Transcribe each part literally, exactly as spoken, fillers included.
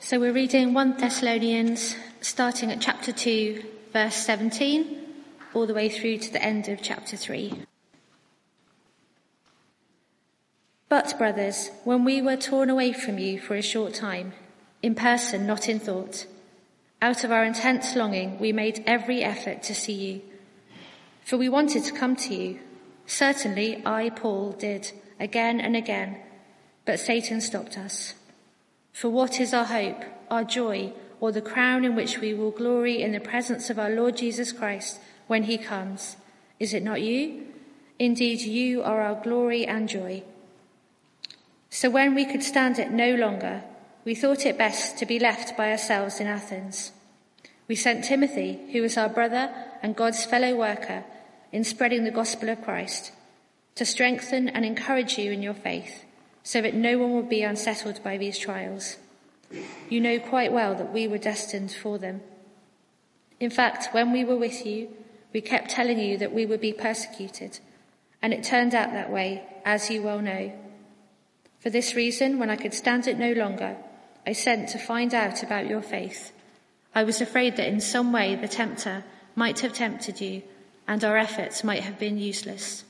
So we're reading First Thessalonians, starting at chapter two, verse seventeen, all the way through to the end of chapter three. But, brothers, when we were torn away from you for a short time, in person, not in thought, out of our intense longing, we made every effort to see you. For we wanted to come to you. Certainly, I, Paul, did, again and again, but Satan stopped us. For what is our hope, our joy, or the crown in which we will glory in the presence of our Lord Jesus Christ when he comes? Is it not you? Indeed, you are our glory and joy. So when we could stand it no longer, we thought it best to be left by ourselves in Athens. We sent Timothy, who was our brother and God's fellow worker in spreading the gospel of Christ, to strengthen and encourage you in your faith, so that no one will be unsettled by these trials. You know quite well that we were destined for them. In fact, when we were with you, we kept telling you that we would be persecuted, and it turned out that way, as you well know. For this reason, when I could stand it no longer, I sent to find out about your faith. I was afraid that in some way the tempter might have tempted you, and our efforts might have been useless.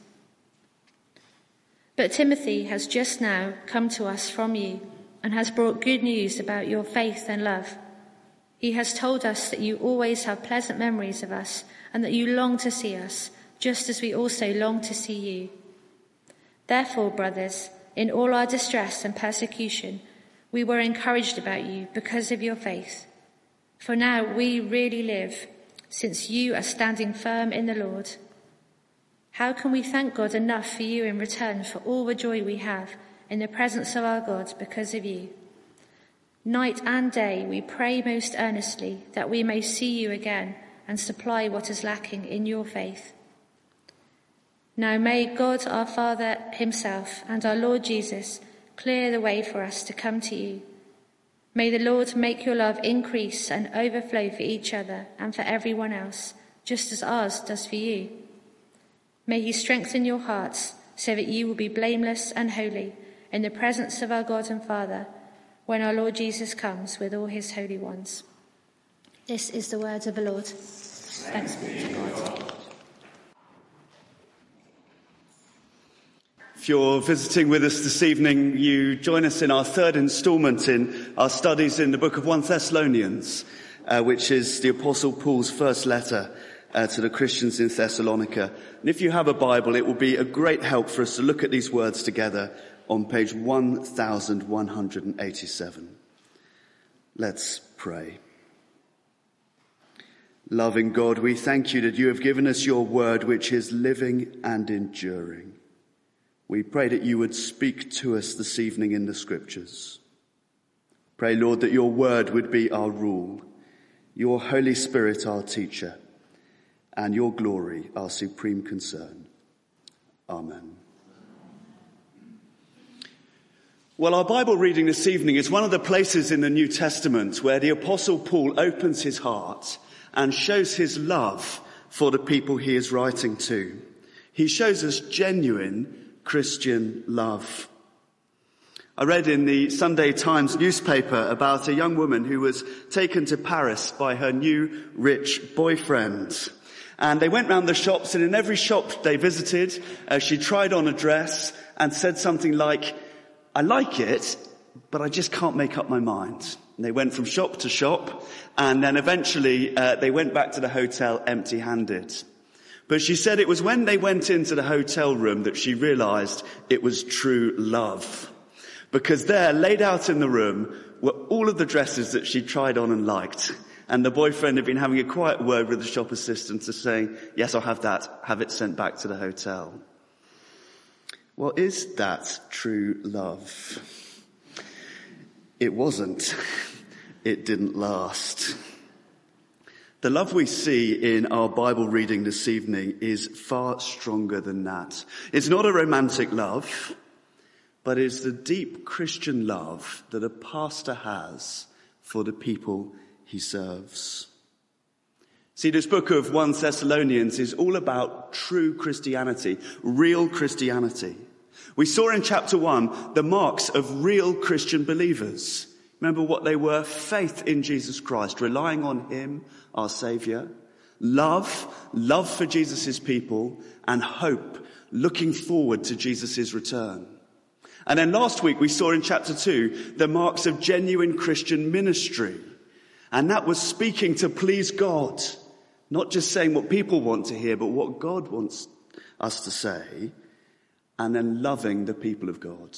But Timothy has just now come to us from you and has brought good news about your faith and love. He has told us that you always have pleasant memories of us and that you long to see us, just as we also long to see you. Therefore, brothers, in all our distress and persecution, we were encouraged about you because of your faith. For now we really live, since you are standing firm in the Lord. How can we thank God enough for you in return for all the joy we have in the presence of our God because of you? Night and day we pray most earnestly that we may see you again and supply what is lacking in your faith. Now may God our Father himself and our Lord Jesus clear the way for us to come to you. May the Lord make your love increase and overflow for each other and for everyone else, just as ours does for you. May he strengthen your hearts so that you will be blameless and holy in the presence of our God and Father when our Lord Jesus comes with all his holy ones. This is the word of the Lord. Thanks be to God. If you're visiting with us this evening, you join us in our third instalment in our studies in the book of First Thessalonians, uh, which is the Apostle Paul's first letter uh, to the Christians in Thessalonica. And if you have a Bible, it will be a great help for us to look at these words together on page one thousand one hundred eighty-seven. Let's pray. Loving God, we thank you that you have given us your word, which is living and enduring. We pray that you would speak to us this evening in the scriptures. Pray, Lord, that your word would be our rule, your Holy Spirit our teacher, and your glory our supreme concern. Amen. Well, our Bible reading this evening is one of the places in the New Testament where the Apostle Paul opens his heart and shows his love for the people he is writing to. He shows us genuine Christian love. I read in the Sunday Times newspaper about a young woman who was taken to Paris by her new rich boyfriend. And they went round the shops, and in every shop they visited, uh, she tried on a dress and said something like, "I like it, but I just can't make up my mind." And they went from shop to shop, and then eventually uh, they went back to the hotel empty-handed. But she said it was when they went into the hotel room that she realized it was true love. Because there, laid out in the room, were all of the dresses that she tried on and liked. And the boyfriend had been having a quiet word with the shop assistant to saying, "Yes, I'll have that, have it sent back to the hotel." Well, is that true love? It wasn't. It didn't last. The love we see in our Bible reading this evening is far stronger than that. It's not a romantic love, but it's the deep Christian love that a pastor has for the people he serves. See, this book of First Thessalonians is all about true Christianity, real Christianity. We saw in chapter one the marks of real Christian believers. Remember what they were? Faith in Jesus Christ, relying on him, our Saviour. Love, love for Jesus' people, and hope, looking forward to Jesus' return. And then last week we saw in chapter two the marks of genuine Christian ministry. And that was speaking to please God. Not just saying what people want to hear, but what God wants us to say. And then loving the people of God.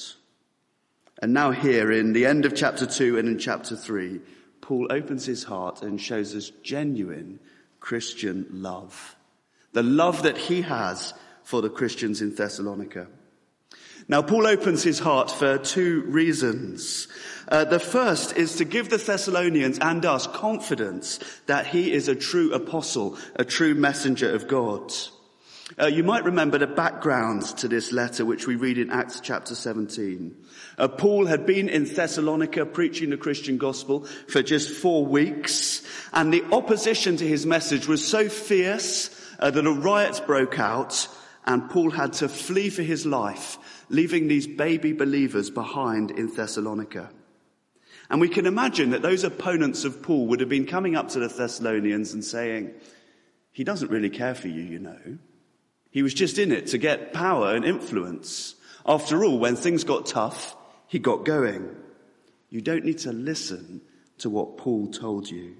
And now here in the end of chapter two and in chapter three, Paul opens his heart and shows us genuine Christian love. The love that he has for the Christians in Thessalonica. Now, Paul opens his heart for two reasons. Uh, the first is to give the Thessalonians and us confidence that he is a true apostle, a true messenger of God. Uh, you might remember the background to this letter, which we read in Acts chapter seventeen. Uh, Paul had been in Thessalonica preaching the Christian gospel for just four weeks, and the opposition to his message was so fierce uh, that a riot broke out, and Paul had to flee for his life, leaving these baby believers behind in Thessalonica. And we can imagine that those opponents of Paul would have been coming up to the Thessalonians and saying, he doesn't really care for you, you know. He was just in it to get power and influence. After all, when things got tough, he got going. You don't need to listen to what Paul told you.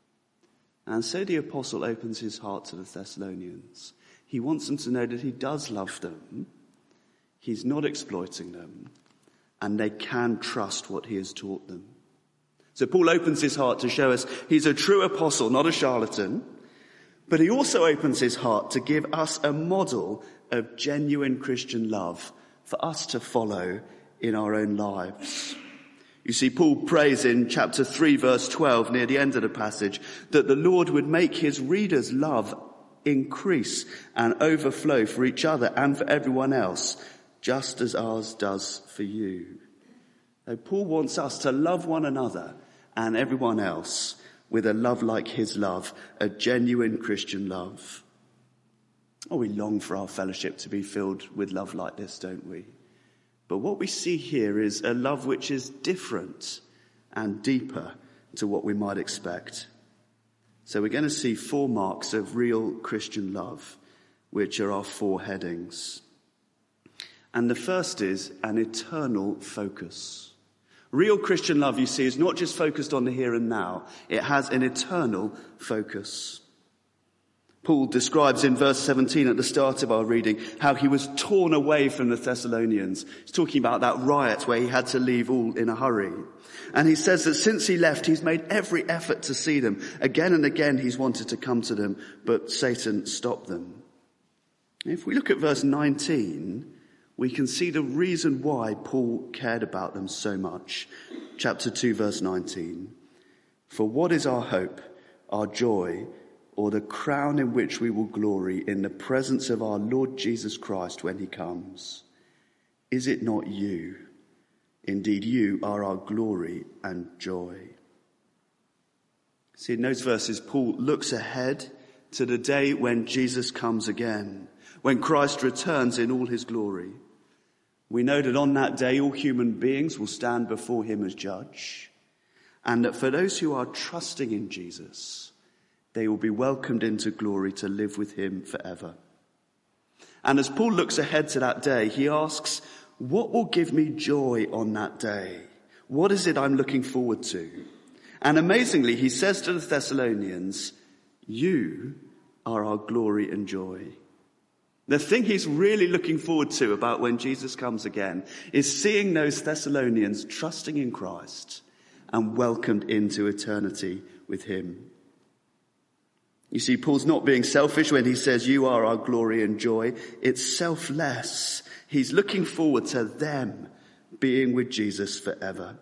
And so the apostle opens his heart to the Thessalonians. He wants them to know that he does love them. He's not exploiting them, and they can trust what he has taught them. So Paul opens his heart to show us he's a true apostle, not a charlatan, but he also opens his heart to give us a model of genuine Christian love for us to follow in our own lives. You see, Paul prays in chapter three, verse twelve, near the end of the passage, that the Lord would make his readers' love increase and overflow for each other and for everyone else, just as ours does for you. Now, Paul wants us to love one another and everyone else with a love like his love, a genuine Christian love. Oh, we long for our fellowship to be filled with love like this, don't we? But what we see here is a love which is different and deeper to what we might expect. So we're going to see four marks of real Christian love, which are our four headings. And the first is an eternal focus. Real Christian love, you see, is not just focused on the here and now. It has an eternal focus. Paul describes in verse seventeen at the start of our reading how he was torn away from the Thessalonians. He's talking about that riot where he had to leave all in a hurry. And he says that since he left, he's made every effort to see them. Again and again he's wanted to come to them, but Satan stopped them. If we look at verse nineteen, we can see the reason why Paul cared about them so much. Chapter two, verse nineteen. For what is our hope, our joy, or the crown in which we will glory in the presence of our Lord Jesus Christ when he comes? Is it not you? Indeed, you are our glory and joy. See, in those verses, Paul looks ahead to the day when Jesus comes again, when Christ returns in all his glory. We know that on that day, all human beings will stand before him as judge, and that for those who are trusting in Jesus, they will be welcomed into glory to live with him forever. And as Paul looks ahead to that day, he asks, what will give me joy on that day? What is it I'm looking forward to? And amazingly, he says to the Thessalonians, you are our glory and joy. The thing he's really looking forward to about when Jesus comes again is seeing those Thessalonians trusting in Christ and welcomed into eternity with him. You see, Paul's not being selfish when he says, you are our glory and joy. It's selfless. He's looking forward to them being with Jesus forever.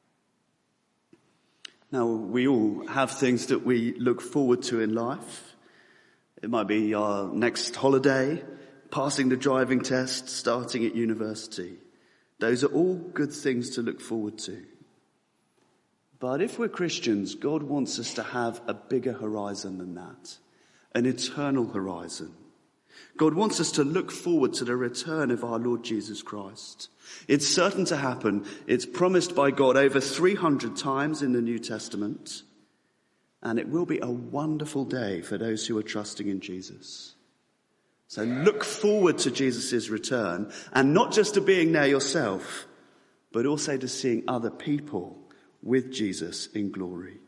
Now, we all have things that we look forward to in life. It might be our next holiday, passing the driving test, starting at university. Those are all good things to look forward to. But if we're Christians, God wants us to have a bigger horizon than that, an eternal horizon. God wants us to look forward to the return of our Lord Jesus Christ. It's certain to happen. It's promised by God over three hundred times in the New Testament. And it will be a wonderful day for those who are trusting in Jesus. So look forward to Jesus' return, and not just to being there yourself, but also to seeing other people with Jesus in glory.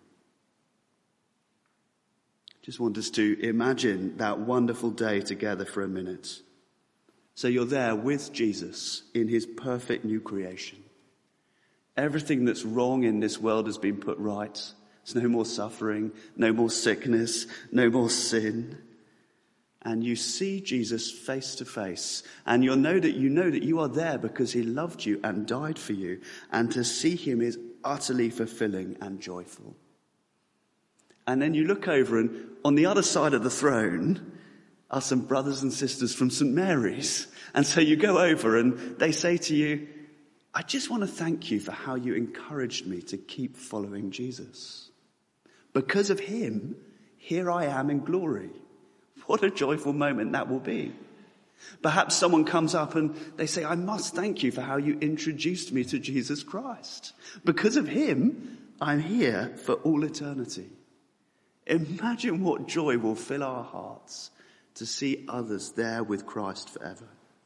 Just want us to imagine that wonderful day together for a minute. So you're there with Jesus in his perfect new creation. Everything that's wrong in this world has been put right. There's no more suffering, no more sickness, no more sin. And you see Jesus face to face, and you'll know that you know that you are there because he loved you and died for you. And to see him is utterly fulfilling and joyful. And then you look over, and on the other side of the throne are some brothers and sisters from Saint Mary's. And so you go over and they say to you, I just want to thank you for how you encouraged me to keep following Jesus. Because of him, here I am in glory. What a joyful moment that will be. Perhaps someone comes up and they say, I must thank you for how you introduced me to Jesus Christ. Because of him, I'm here for all eternity. Imagine what joy will fill our hearts to see others there with Christ forever.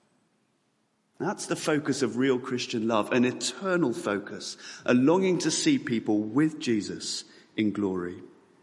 That's the focus of real Christian love, an eternal focus, a longing to see people with Jesus in glory.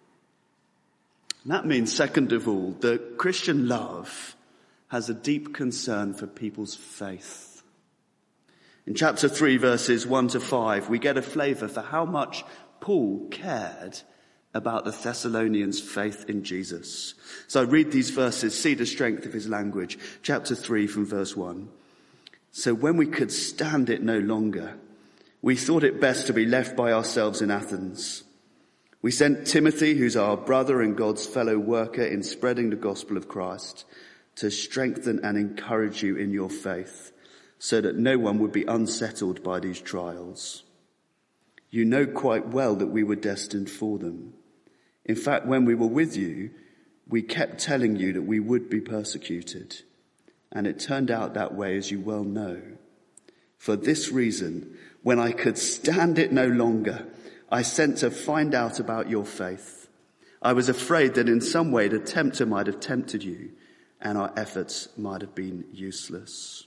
And that means, second of all, that Christian love has a deep concern for people's faith. In chapter three, verses one to five, we get a flavour for how much Paul cared about the Thessalonians' faith in Jesus. So I read these verses, see the strength of his language. Chapter three from verse one. So when we could stand it no longer, we thought it best to be left by ourselves in Athens. We sent Timothy, who's our brother and God's fellow worker in spreading the gospel of Christ, to strengthen and encourage you in your faith, so that no one would be unsettled by these trials. You know quite well that we were destined for them. In fact, when we were with you, we kept telling you that we would be persecuted. And it turned out that way, as you well know. For this reason, when I could stand it no longer, I sent to find out about your faith. I was afraid that in some way the tempter might have tempted you, and our efforts might have been useless.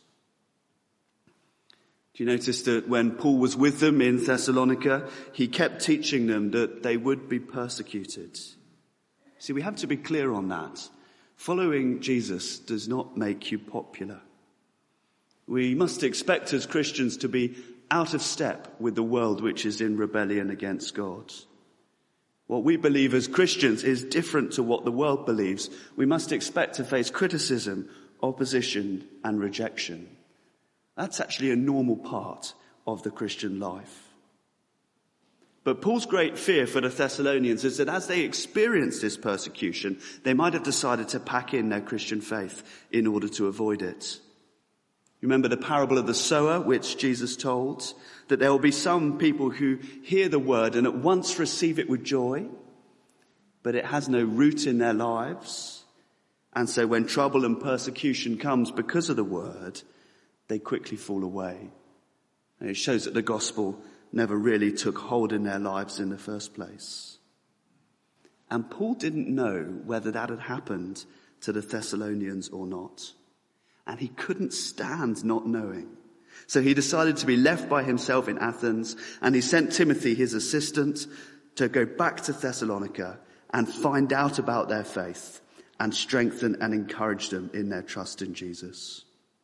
Do you notice that when Paul was with them in Thessalonica, he kept teaching them that they would be persecuted? See, we have to be clear on that. Following Jesus does not make you popular. We must expect as Christians to be out of step with the world which is in rebellion against God. What we believe as Christians is different to what the world believes. We must expect to face criticism, opposition, and rejection. That's actually a normal part of the Christian life. But Paul's great fear for the Thessalonians is that as they experienced this persecution, they might have decided to pack in their Christian faith in order to avoid it. Remember the parable of the sower, which Jesus told, that there will be some people who hear the word and at once receive it with joy, but it has no root in their lives. And so when trouble and persecution comes because of the word, they quickly fall away. And it shows that the gospel never really took hold in their lives in the first place. And Paul didn't know whether that had happened to the Thessalonians or not. And he couldn't stand not knowing. So he decided to be left by himself in Athens, and he sent Timothy, his assistant, to go back to Thessalonica and find out about their faith and strengthen and encourage them in their trust in Jesus.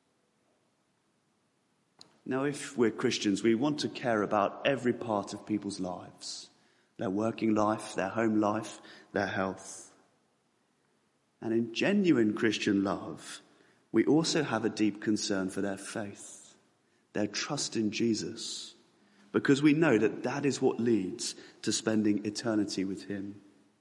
Now, if we're Christians, we want to care about every part of people's lives, their working life, their home life, their health. And in genuine Christian love, we also have a deep concern for their faith, their trust in Jesus, because we know that that is what leads to spending eternity with him.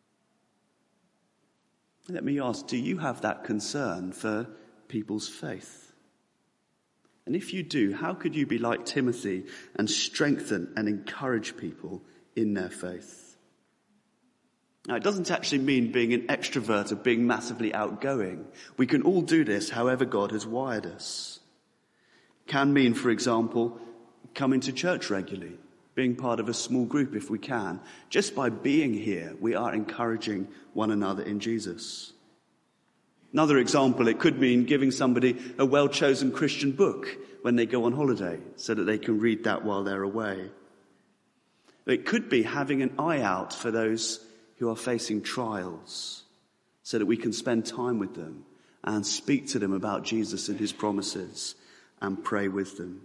Let me ask, do you have that concern for people's faith? And if you do, how could you be like Timothy and strengthen and encourage people in their faith? Now, it doesn't actually mean being an extrovert or being massively outgoing. We can all do this however God has wired us. It can mean, for example, coming to church regularly, being part of a small group if we can. Just by being here, we are encouraging one another in Jesus. Another example, it could mean giving somebody a well-chosen Christian book when they go on holiday so that they can read that while they're away. It could be having an eye out for those who are facing trials so that we can spend time with them and speak to them about Jesus and his promises and pray with them.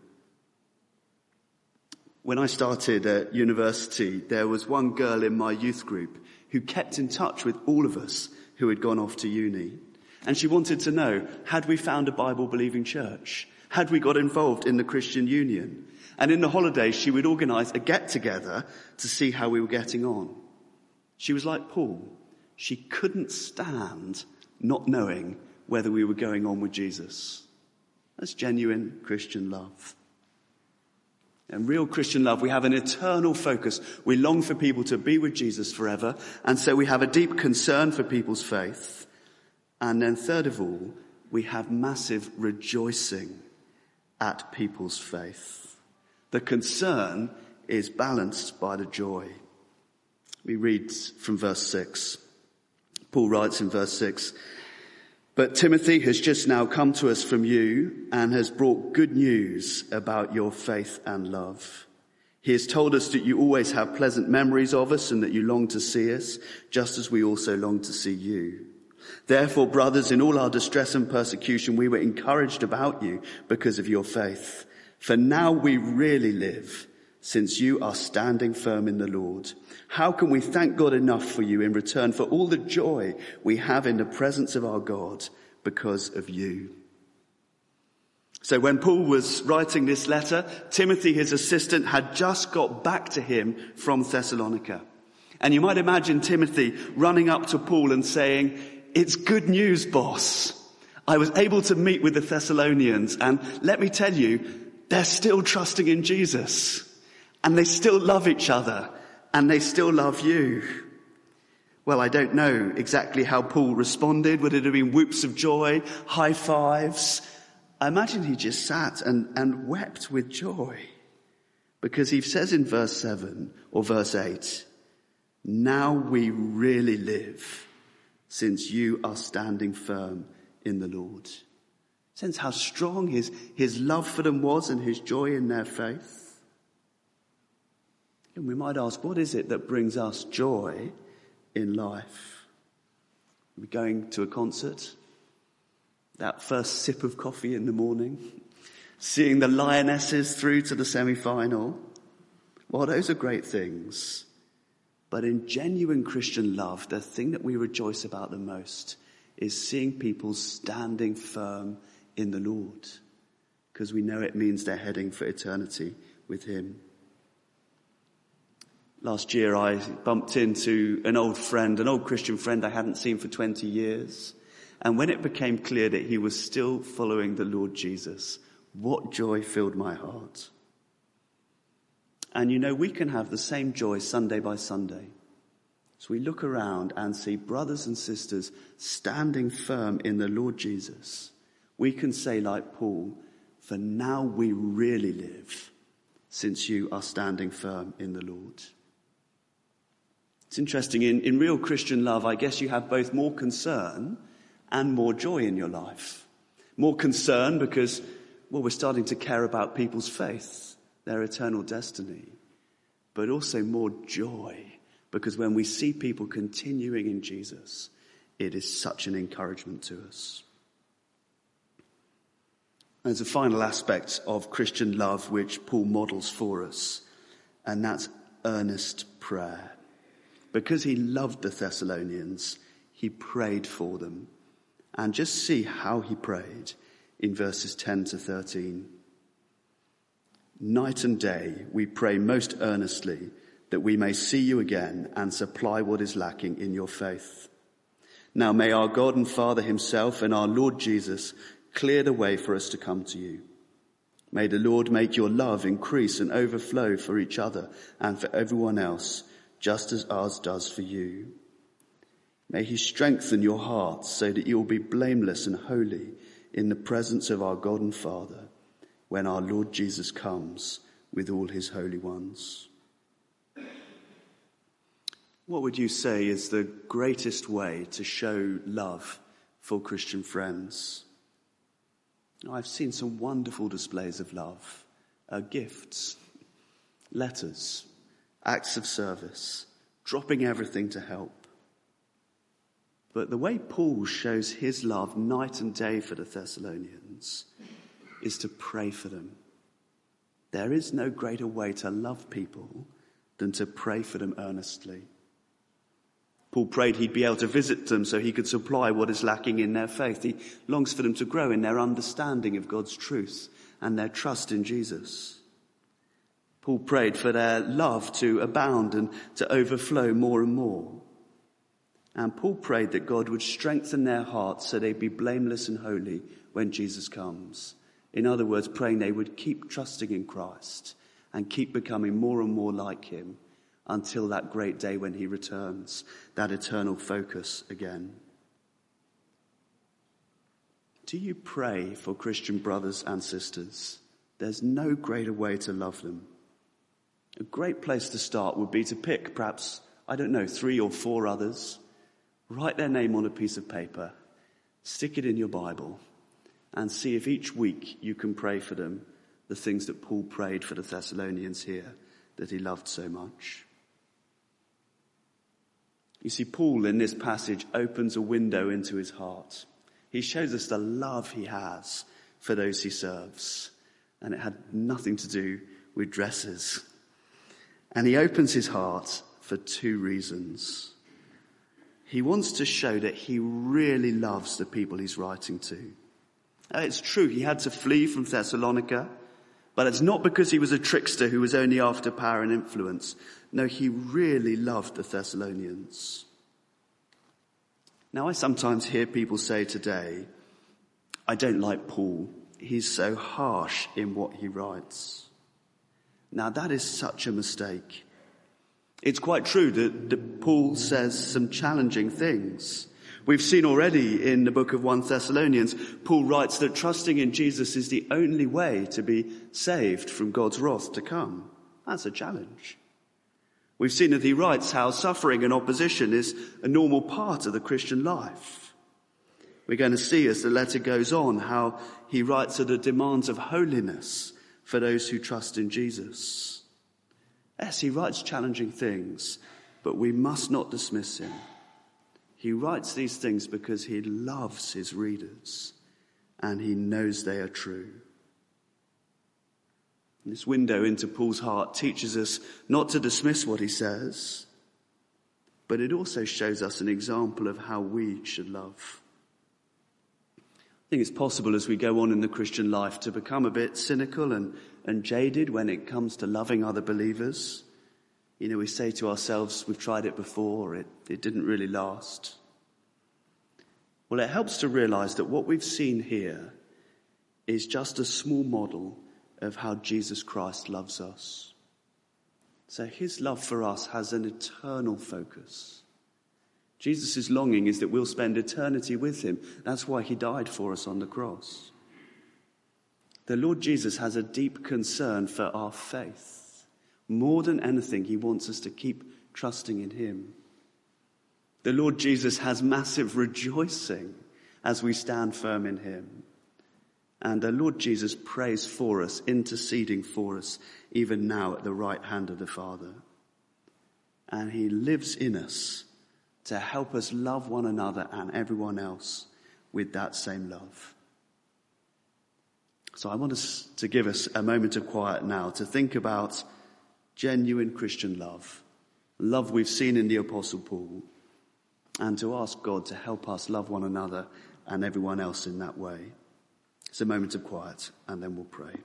When I started at university, there was one girl in my youth group who kept in touch with all of us who had gone off to uni. And she wanted to know, had we found a Bible-believing church? Had we got involved in the Christian Union? And in the holidays, she would organise a get-together to see how we were getting on. She was like Paul. She couldn't stand not knowing whether we were going on with Jesus. That's genuine Christian love. And real Christian love, we have an eternal focus. We long for people to be with Jesus forever. And so we have a deep concern for people's faith. And then third of all, we have massive rejoicing at people's faith. The concern is balanced by the joy. We read from verse six. Paul writes in verse six, "But Timothy has just now come to us from you and has brought good news about your faith and love. He has told us that you always have pleasant memories of us and that you long to see us, just as we also long to see you. Therefore, brothers, in all our distress and persecution, we were encouraged about you because of your faith. For now we really live, since you are standing firm in the Lord. How can we thank God enough for you in return for all the joy we have in the presence of our God because of you?" So when Paul was writing this letter, Timothy, his assistant, had just got back to him from Thessalonica. And you might imagine Timothy running up to Paul and saying, "It's good news, boss. I was able to meet with the Thessalonians, and let me tell you, they're still trusting in Jesus. And they still love each other, and they still love you." Well, I don't know exactly how Paul responded. Would it have been whoops of joy, high fives? I imagine he just sat and, and wept with joy. Because he says in verse seven or verse eight, "Now we really live, since you are standing firm in the Lord." Sense how strong his, his love for them was and his joy in their faith. And we might ask, what is it that brings us joy in life? Are we going to a concert? That first sip of coffee in the morning? Seeing the Lionesses through to the semi-final? Well, those are great things. But in genuine Christian love, the thing that we rejoice about the most is seeing people standing firm in the Lord. Because we know it means they're heading for eternity with him. Last year I bumped into an old friend, an old Christian friend I hadn't seen for twenty years. And when it became clear that he was still following the Lord Jesus, what joy filled my heart. And you know, we can have the same joy Sunday by Sunday. So we look around and see brothers and sisters standing firm in the Lord Jesus. We can say like Paul, "For now we really live, since you are standing firm in the Lord." It's interesting, in, in real Christian love, I guess you have both more concern and more joy in your life. More concern because, well, we're starting to care about people's faith, their eternal destiny. But also more joy because when we see people continuing in Jesus, it is such an encouragement to us. There's a final aspect of Christian love which Paul models for us, and that's earnest prayer. Because he loved the Thessalonians, he prayed for them. And just see how he prayed in verses ten to thirteen. "Night and day we pray most earnestly that we may see you again and supply what is lacking in your faith. Now may our God and Father himself and our Lord Jesus clear the way for us to come to you. May the Lord make your love increase and overflow for each other and for everyone else, just as ours does for you. May he strengthen your hearts so that you will be blameless and holy in the presence of our God and Father when our Lord Jesus comes with all his holy ones. What would you say is the greatest way to show love for Christian friends? I've seen some wonderful displays of love, uh, gifts, letters, acts of service, dropping everything to help. But the way Paul shows his love night and day for the Thessalonians is to pray for them. There is no greater way to love people than to pray for them earnestly. Paul prayed he'd be able to visit them so he could supply what is lacking in their faith. He longs for them to grow in their understanding of God's truth and their trust in Jesus. Paul prayed for their love to abound and to overflow more and more. And Paul prayed that God would strengthen their hearts so they'd be blameless and holy when Jesus comes. In other words, praying they would keep trusting in Christ and keep becoming more and more like him until that great day when he returns, that eternal focus again. Do you pray for Christian brothers and sisters? There's no greater way to love them. A great place to start would be to pick perhaps, I don't know, three or four others. Write their name on a piece of paper, stick it in your Bible, and see if each week you can pray for them the things that Paul prayed for the Thessalonians here that he loved so much. You see, Paul in this passage opens a window into his heart. He shows us the love he has for those he serves, and it had nothing to do with dresses. And he opens his heart for two reasons. He wants to show that he really loves the people he's writing to. Now, it's true, he had to flee from Thessalonica, but it's not because he was a trickster who was only after power and influence. No, he really loved the Thessalonians. Now, I sometimes hear people say today, I don't like Paul. He's so harsh in what he writes. Now, that is such a mistake. It's quite true that, that Paul says some challenging things. We've seen already in the book of First Thessalonians, Paul writes that trusting in Jesus is the only way to be saved from God's wrath to come. That's a challenge. We've seen that he writes how suffering and opposition is a normal part of the Christian life. We're going to see as the letter goes on how he writes of the demands of holiness for those who trust in Jesus. Yes, he writes challenging things, but we must not dismiss him. He writes these things because he loves his readers and he knows they are true. And this window into Paul's heart teaches us not to dismiss what he says, but it also shows us an example of how we should love. I think it's possible as we go on in the Christian life to become a bit cynical and, and jaded when it comes to loving other believers. You know, we say to ourselves, we've tried it before, it, it didn't really last. Well, it helps to realize that what we've seen here is just a small model of how Jesus Christ loves us. So his love for us has an eternal focus. Jesus' longing is that we'll spend eternity with him. That's why he died for us on the cross. The Lord Jesus has a deep concern for our faith. More than anything, he wants us to keep trusting in him. The Lord Jesus has massive rejoicing as we stand firm in him. And the Lord Jesus prays for us, interceding for us, even now at the right hand of the Father. And he lives in us to help us love one another and everyone else with that same love. So I want us to give us a moment of quiet now to think about genuine Christian love, love we've seen in the Apostle Paul, and to ask God to help us love one another and everyone else in that way. It's a moment of quiet, and then we'll pray.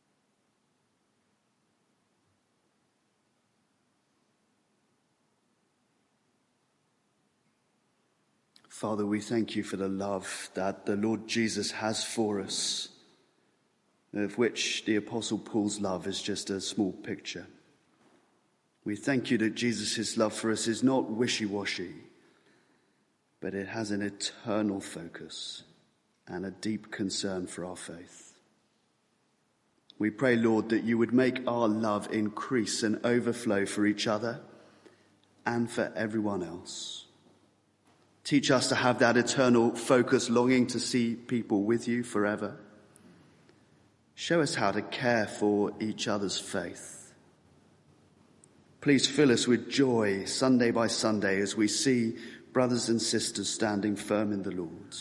Father, we thank you for the love that the Lord Jesus has for us, of which the Apostle Paul's love is just a small picture. We thank you that Jesus' love for us is not wishy-washy, but it has an eternal focus and a deep concern for our faith. We pray, Lord, that you would make our love increase and overflow for each other and for everyone else. Teach us to have that eternal focus, longing to see people with you forever. Show us how to care for each other's faith. Please fill us with joy Sunday by Sunday as we see brothers and sisters standing firm in the Lord.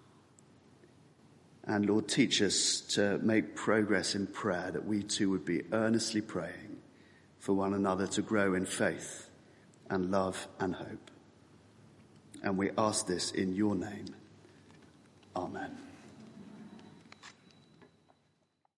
And Lord, teach us to make progress in prayer, that we too would be earnestly praying for one another to grow in faith and love and hope. And we ask this in your name. Amen.